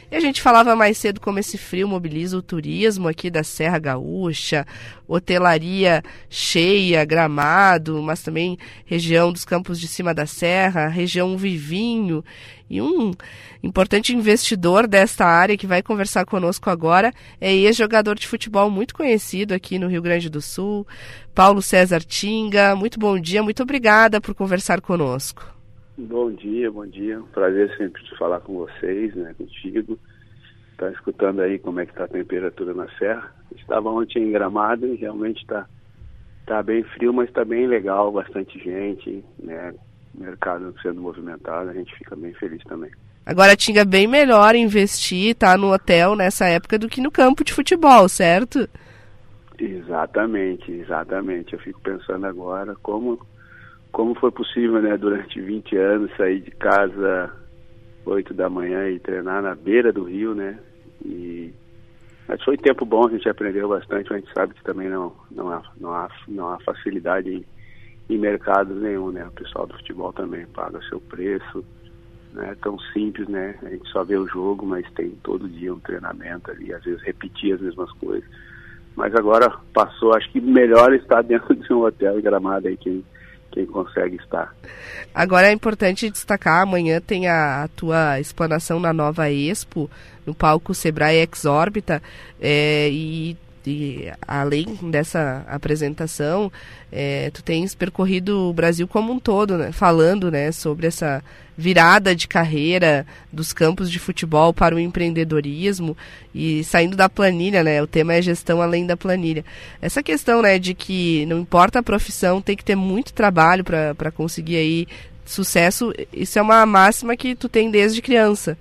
E a gente falava mais cedo como esse frio mobiliza o turismo aqui da Serra Gaúcha, hotelaria cheia, Gramado, mas também região dos Campos de Cima da Serra, região Vivinho. E um importante investidor desta área que vai conversar conosco agora é ex-jogador de futebol muito conhecido aqui no Rio Grande do Sul, Paulo César Tinga. Muito bom dia, muito obrigada por conversar conosco. Bom dia. Prazer sempre de falar com vocês, né, contigo. Tá escutando aí como é que está a temperatura na Serra. Estava ontem em Gramado e realmente tá bem frio, mas está bem legal, bastante gente, né, mercado sendo movimentado, a gente fica bem feliz também. Agora, Tinga, bem melhor investir, tá no hotel nessa época do que no campo de futebol, certo? Exatamente. Eu fico pensando agora como foi possível, né, durante 20 anos sair de casa 8 da manhã e treinar na beira do rio, né? Mas foi tempo bom, a gente aprendeu bastante, mas a gente sabe que também não há facilidade em mercado nenhum, né? O pessoal do futebol também paga seu preço, né? Tão simples, né? A gente só vê o jogo, mas tem todo dia um treinamento ali, às vezes repetir as mesmas coisas. Mas agora passou, acho que melhor estar dentro de um hotel em Gramado aí quem consegue estar. Agora é importante destacar, amanhã tem a tua explanação na Nova Expo, no palco Sebrae Exórbita, e além dessa apresentação, tu tens percorrido o Brasil como um todo, né, falando, né, sobre essa virada de carreira dos campos de futebol para o empreendedorismo e saindo da planilha, né? O tema é gestão além da planilha. Essa questão, né, de que não importa a profissão, tem que ter muito trabalho para conseguir aí sucesso, isso é uma máxima que tu tem desde criança.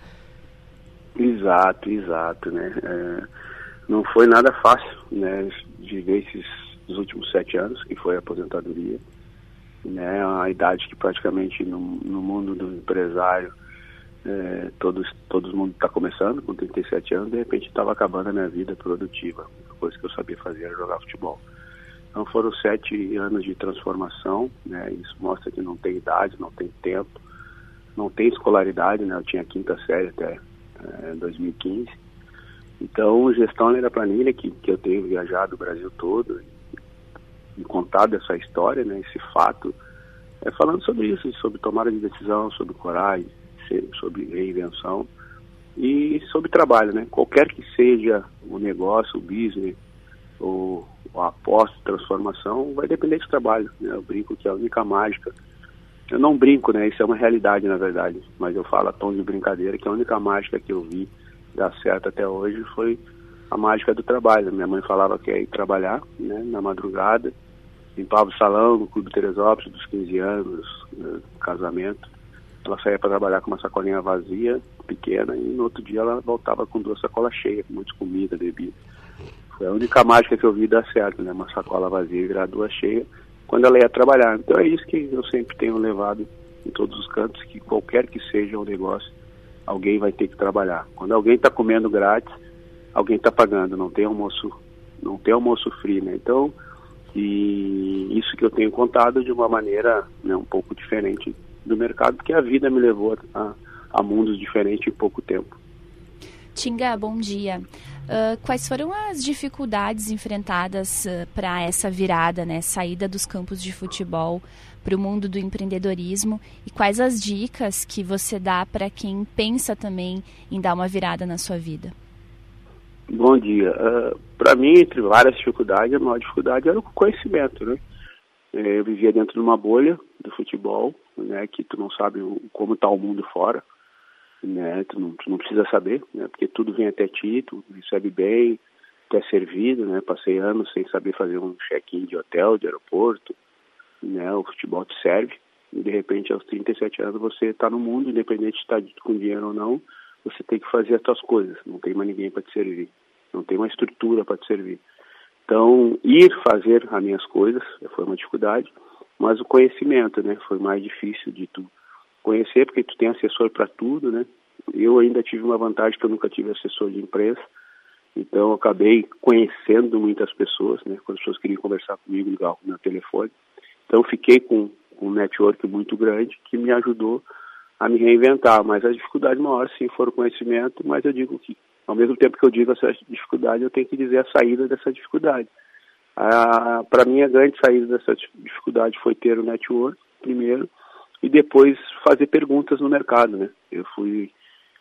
Exato, né? Não foi nada fácil, né, viver os últimos 7 anos, que foi a aposentadoria, né, a idade que praticamente no mundo do empresário todo mundo está começando, com 37 anos, de repente estava acabando a minha vida produtiva, a coisa que eu sabia fazer era jogar futebol. Então foram 7 anos de transformação, né, isso mostra que não tem idade, não tem tempo, não tem escolaridade, né, eu tinha 5ª série até 2015. Então, gestão além da planilha, que eu tenho viajado o Brasil todo e contado essa história, né, esse fato, falando sobre isso, sobre tomada de decisão, sobre coragem, sobre reinvenção e sobre trabalho, né? Qualquer que seja o negócio, o business, ou a aposta, transformação, vai depender de trabalho, né? Eu brinco que a única mágica, eu não brinco, né? Isso é uma realidade, na verdade, mas eu falo a tom de brincadeira que a única mágica que eu vi dar certo até hoje foi a mágica do trabalho. Minha mãe falava que ia ir trabalhar, né, na madrugada, limpava o salão no Clube Teresópolis dos 15 anos, do casamento. Ela saía para trabalhar com uma sacolinha vazia, pequena, e no outro dia ela voltava com 2 sacolas cheias, com muita comida, bebida. Foi a única mágica que eu vi dar certo, né, uma sacola vazia e virar 2 cheias quando ela ia trabalhar. Então é isso que eu sempre tenho levado em todos os cantos, que qualquer que seja o negócio, alguém vai ter que trabalhar. Quando alguém está comendo grátis, alguém está pagando, não tem almoço free, né? Então, e isso que eu tenho contado de uma maneira, né, um pouco diferente do mercado, porque a vida me levou a mundos diferentes em pouco tempo. Tinga, bom dia. Quais foram as dificuldades enfrentadas para essa virada, né, saída dos campos de futebol para o mundo do empreendedorismo, e quais as dicas que você dá para quem pensa também em dar uma virada na sua vida? Bom dia. Para mim, entre várias dificuldades, a maior dificuldade era o conhecimento, né? Eu vivia dentro de uma bolha do futebol, né, que tu não sabe como está o mundo fora, né? Tu não precisa saber, né? Porque tudo vem até ti, tu recebe bem, tu é servido, né? Passei anos sem saber fazer um check-in de hotel, de aeroporto, né? O futebol te serve e de repente aos 37 anos você está no mundo, independente de estar com dinheiro ou não, você tem que fazer as suas coisas, não tem mais ninguém para te servir, não tem uma estrutura para te servir. Então, ir fazer as minhas coisas foi uma dificuldade, mas o conhecimento, né, foi mais difícil de tu conhecer, porque tu tem assessor para tudo, né? Eu ainda tive uma vantagem que eu nunca tive assessor de imprensa, então eu acabei conhecendo muitas pessoas, né? Quando as pessoas queriam conversar comigo, ligavam no meu telefone. Então eu fiquei com um network muito grande que me ajudou a me reinventar. Mas a dificuldade maior, sim, foi o conhecimento, mas eu digo que, ao mesmo tempo que eu digo essa dificuldade, eu tenho que dizer a saída dessa dificuldade. Para mim, a grande saída dessa dificuldade foi ter o network, primeiro, e depois fazer perguntas no mercado, né? Eu fui,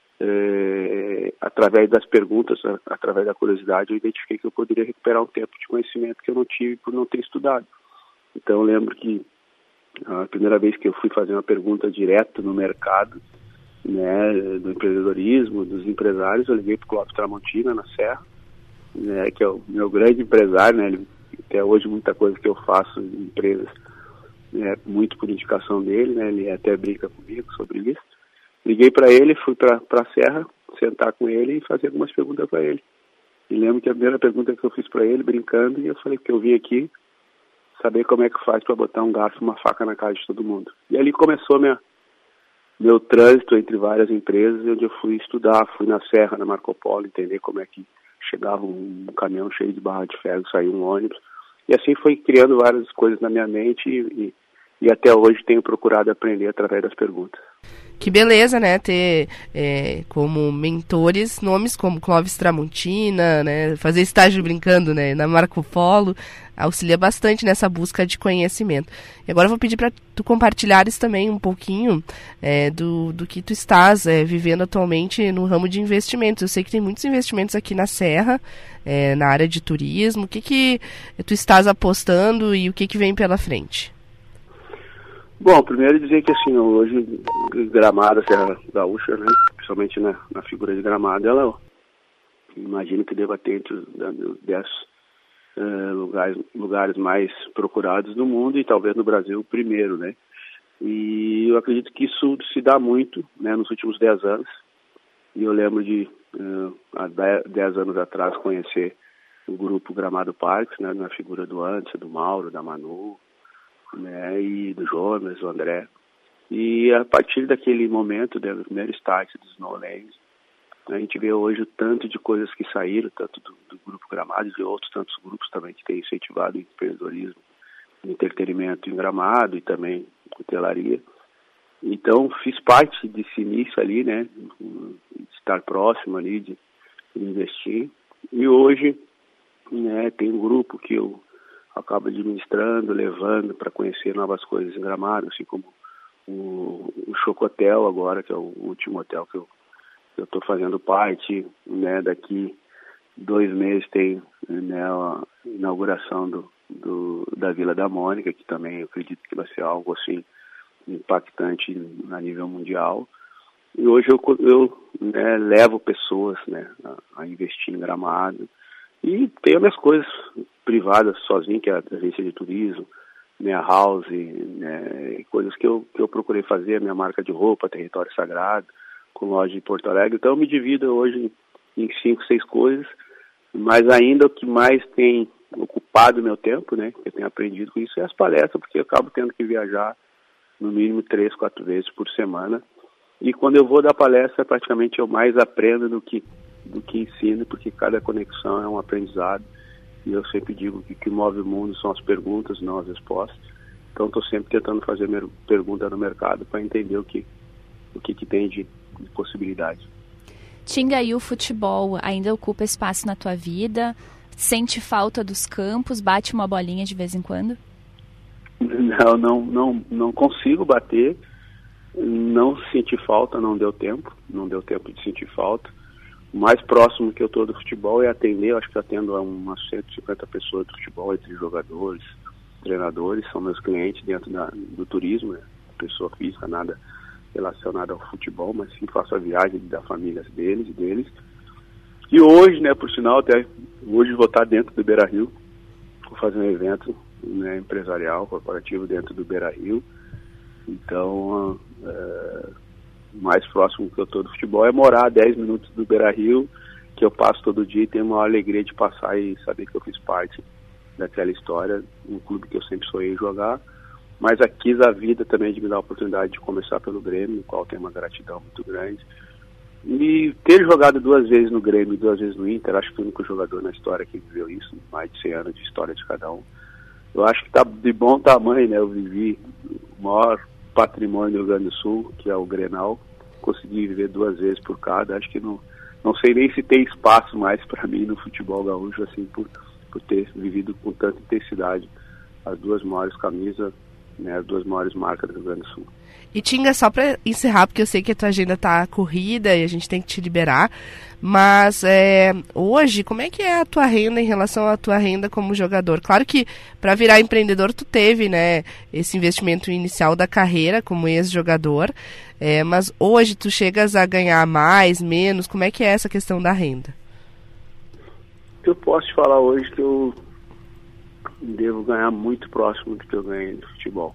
através das perguntas, através da curiosidade, eu identifiquei que eu poderia recuperar um tempo de conhecimento que eu não tive por não ter estudado. Então, eu lembro que a primeira vez que eu fui fazer uma pergunta direto no mercado, né, do empreendedorismo, dos empresários, eu liguei para o Clóvis Tramontina, na Serra, né, que é o meu grande empresário, né? Até hoje, muita coisa que eu faço em empresas muito por indicação dele, né? Ele até brinca comigo sobre isso. Liguei para ele, fui para a Serra, sentar com ele e fazer algumas perguntas para ele. E lembro que a primeira pergunta que eu fiz para ele, brincando, e eu falei que eu vim aqui saber como é que faz para botar um garfo e uma faca na cara de todo mundo. E ali começou meu trânsito entre várias empresas, onde eu fui estudar, fui na Serra, na Marco Polo, entender como é que chegava um caminhão cheio de barra de ferro, saía um ônibus. E assim foi criando várias coisas na minha mente e até hoje tenho procurado aprender através das perguntas. Que beleza, né, ter como mentores nomes como Clóvis Tramontina, né, fazer estágio brincando, né, na Marco Polo, auxilia bastante nessa busca de conhecimento. E agora eu vou pedir para tu compartilhares também um pouquinho do que tu estás vivendo atualmente no ramo de investimentos. Eu sei que tem muitos investimentos aqui na Serra, na área de turismo. O que tu estás apostando e o que vem pela frente? Bom, primeiro dizer que assim, hoje Gramado, a Serra Gaúcha, né, principalmente na figura de Gramado, ela imagino que deva ter entre os 10 lugares mais procurados do mundo e talvez no Brasil o primeiro, né. E eu acredito que isso se dá muito, né, nos últimos 10 anos. E eu lembro de, há 10 anos atrás, conhecer o grupo Gramado Parques, né, na figura do Anderson, do Mauro, da Manu, né, e do Jonas, do André. E a partir daquele momento, do primeiro start dos Snowlands, a gente vê hoje o tanto de coisas que saíram, tanto do Grupo Gramado e outros tantos grupos também que têm incentivado o empreendedorismo, o entretenimento em Gramado e também hotelaria. Então, fiz parte desse início ali, né, de estar próximo ali, de investir. E hoje, né, tem um grupo que eu acabo administrando, levando para conhecer novas coisas em Gramado, assim como o Chocotel agora, que é o último hotel que eu estou fazendo parte, né, daqui 2 meses tem, né, a inauguração da Vila da Mônica, que também eu acredito que vai ser algo assim impactante a nível mundial. E hoje eu né, levo pessoas, né, a investir em Gramado. E tenho minhas coisas privadas sozinho, que é a agência de turismo, minha house, né, coisas que eu procurei fazer, minha marca de roupa, Território Sagrado, com loja em Porto Alegre. Então eu me divido hoje em 5, 6 coisas, mas ainda o que mais tem ocupado o meu tempo, né, que eu tenho aprendido com isso, é as palestras, porque eu acabo tendo que viajar no mínimo 3, 4 vezes por semana. E quando eu vou dar palestra, praticamente eu mais aprendo do que ensino, porque cada conexão é um aprendizado. E eu sempre digo que o que move o mundo são as perguntas, não as respostas. Então estou sempre tentando fazer pergunta no mercado para entender o que tem de possibilidade. Tinga, e o futebol ainda ocupa espaço na tua vida? Sente falta dos campos? Bate uma bolinha de vez em quando? Não consigo bater. Não senti falta, não deu tempo de sentir falta. O mais próximo que eu estou do futebol é atender, eu acho que eu atendo a umas 150 pessoas do futebol, entre jogadores, treinadores, são meus clientes dentro do turismo, né? Pessoa física, nada relacionado ao futebol, mas sim faço a viagem da família deles. E hoje, né, por sinal, até hoje vou estar dentro do Beira-Rio, vou fazer um evento, né, empresarial, corporativo dentro do Beira-Rio. Então, o mais próximo que eu estou do futebol é morar a 10 minutos do Beira-Rio, que eu passo todo dia e tenho uma alegria de passar e saber que eu fiz parte daquela história, um clube que eu sempre sonhei jogar, mas quis a vida também de me dar a oportunidade de começar pelo Grêmio, no qual tenho uma gratidão muito grande. E ter jogado 2 vezes no Grêmio e 2 vezes no Inter, acho que o único jogador na história que viveu isso, mais de 100 anos de história de cada um. Eu acho que está de bom tamanho, né? Eu vivi o maior patrimônio do Rio Grande do Sul, que é o Grenal. Consegui viver 2 vezes por cada. Acho que não sei nem se tem espaço mais para mim no futebol gaúcho, assim, por ter vivido com tanta intensidade as 2 maiores camisas, né, as 2 maiores marcas do Rio Grande do Sul. E Tinga, só para encerrar, porque eu sei que a tua agenda tá corrida e a gente tem que te liberar, mas hoje, como é que é a tua renda em relação à tua renda como jogador? Claro que para virar empreendedor tu teve, né, esse investimento inicial da carreira como ex-jogador, mas hoje tu chegas a ganhar mais, menos, como é que é essa questão da renda? Eu posso te falar hoje que eu devo ganhar muito próximo do que eu ganhei no futebol,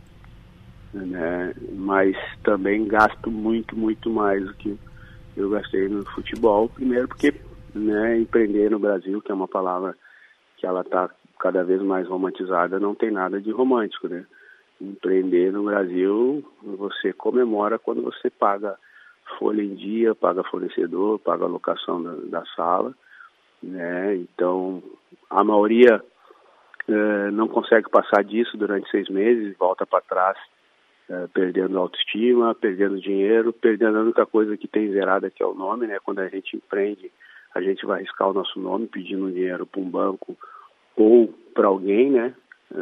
né? Mas também gasto muito, muito mais do que eu gastei no futebol. Primeiro porque, né, empreender no Brasil, que é uma palavra que ela está cada vez mais romantizada, não tem nada de romântico, né? Empreender no Brasil, você comemora quando você paga folha em dia, paga fornecedor, paga a locação da sala, né? Então, a maioria não consegue passar disso durante 6 meses, volta para trás, perdendo autoestima, perdendo dinheiro, perdendo a única coisa que tem zerada, que é o nome, né? Quando a gente empreende, a gente vai arriscar o nosso nome pedindo dinheiro para um banco ou para alguém, né?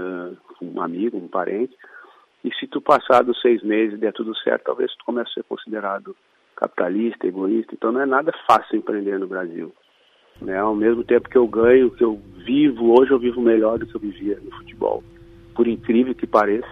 Um amigo, um parente. E se tu passar dos 6 meses e der tudo certo, talvez tu comece a ser considerado capitalista, egoísta. Então não é nada fácil empreender no Brasil, né? Ao mesmo tempo que eu ganho, que eu vivo, hoje eu vivo melhor do que eu vivia no futebol, por incrível que pareça.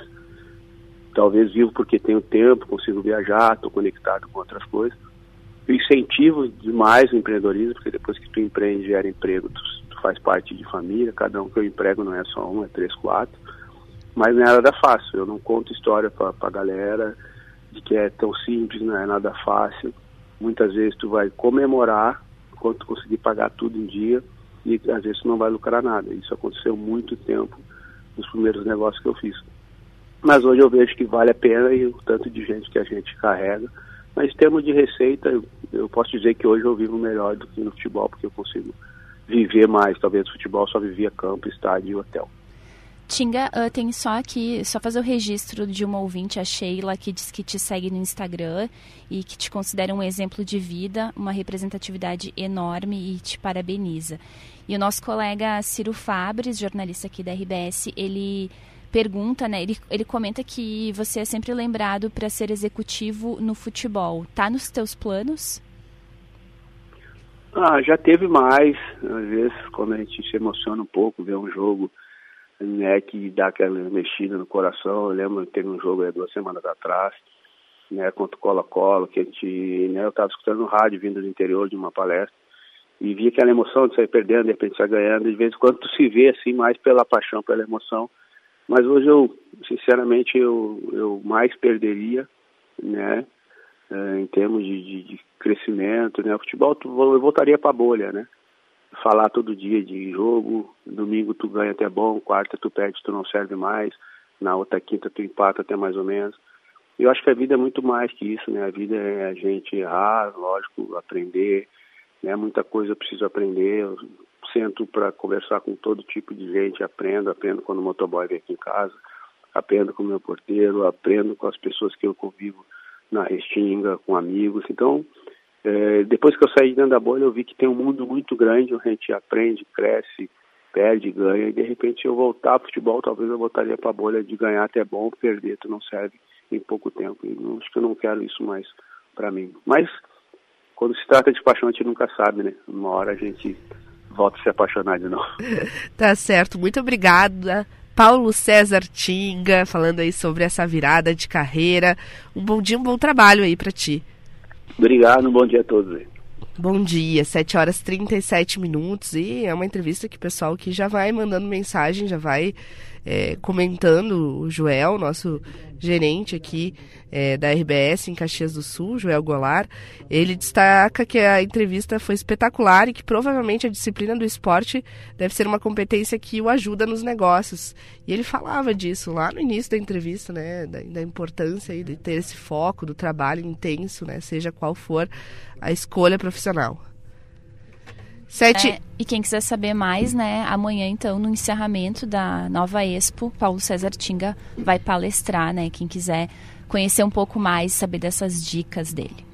Talvez vivo porque tenho tempo, consigo viajar, estou conectado com outras coisas. Eu incentivo demais o empreendedorismo, porque depois que tu empreende, gera emprego, tu faz parte de família. Cada um que eu emprego não é só um, é 3, 4. Mas não é nada fácil. Eu não conto história para a galera de que é tão simples, não é nada fácil. Muitas vezes tu vai comemorar quando tu conseguir pagar tudo em dia e às vezes tu não vai lucrar nada. Isso aconteceu muito tempo nos primeiros negócios que eu fiz. Mas hoje eu vejo que vale a pena e o tanto de gente que a gente carrega. Mas em termos de receita, eu posso dizer que hoje eu vivo melhor do que no futebol, porque eu consigo viver mais. Talvez no futebol só vivia campo, estádio e hotel. Tinga, tem só fazer o registro de uma ouvinte, a Sheila, que diz que te segue no Instagram e que te considera um exemplo de vida, uma representatividade enorme e te parabeniza. E o nosso colega Ciro Fabres, jornalista aqui da RBS, ele pergunta, né? Ele comenta que você é sempre lembrado para ser executivo no futebol. Tá nos teus planos? Já teve mais. Às vezes, quando a gente se emociona um pouco, vê um jogo, né, que dá aquela mexida no coração. Eu lembro que teve um jogo aí 2 semanas atrás, né, contra o Colo-Colo, que a gente, né, eu estava escutando no rádio, vindo do interior de uma palestra, e vi aquela emoção de sair perdendo, de repente sair ganhando. De vez em quando tu se vê assim, mais pela paixão, pela emoção. Mas hoje eu, sinceramente, eu mais perderia, né, em termos de crescimento, né. O futebol, eu voltaria para a bolha, né. Falar todo dia de jogo, domingo tu ganha até bom, quarta tu perde, tu não serve mais, na outra quinta tu empata até mais ou menos. Eu acho que a vida é muito mais que isso, né? A vida é a gente errar, lógico, aprender, né? Muita coisa eu preciso aprender. Eu sento para conversar com todo tipo de gente, aprendo quando o motoboy vem aqui em casa, aprendo com o meu porteiro, aprendo com as pessoas que eu convivo na Restinga, com amigos. Então, depois que eu saí dentro da bolha, eu vi que tem um mundo muito grande, onde a gente aprende, cresce, perde, ganha, e de repente eu voltar ao futebol, talvez eu voltaria para a bolha de ganhar até bom, perder, tu não serve em pouco tempo. E acho que eu não quero isso mais para mim. Mas, quando se trata de paixão, a gente nunca sabe, né? Uma hora a gente volta a se apaixonar de novo. Tá certo, muito obrigada. Paulo César Tinga, falando aí sobre essa virada de carreira. Um bom dia, um bom trabalho aí para ti. Obrigado, um bom dia a todos. Bom dia, 7h37 e é uma entrevista que o pessoal que já vai mandando mensagem, já vai comentando. O Joel, nosso gerente aqui da RBS em Caxias do Sul, Joel Goulart, ele destaca que a entrevista foi espetacular e que provavelmente a disciplina do esporte deve ser uma competência que o ajuda nos negócios. E ele falava disso lá no início da entrevista, né, da importância aí de ter esse foco do trabalho intenso, né, seja qual for a escolha profissional. E quem quiser saber mais, né, amanhã então no encerramento da Nova Expo, Paulo César Tinga vai palestrar, né, quem quiser conhecer um pouco mais, saber dessas dicas dele.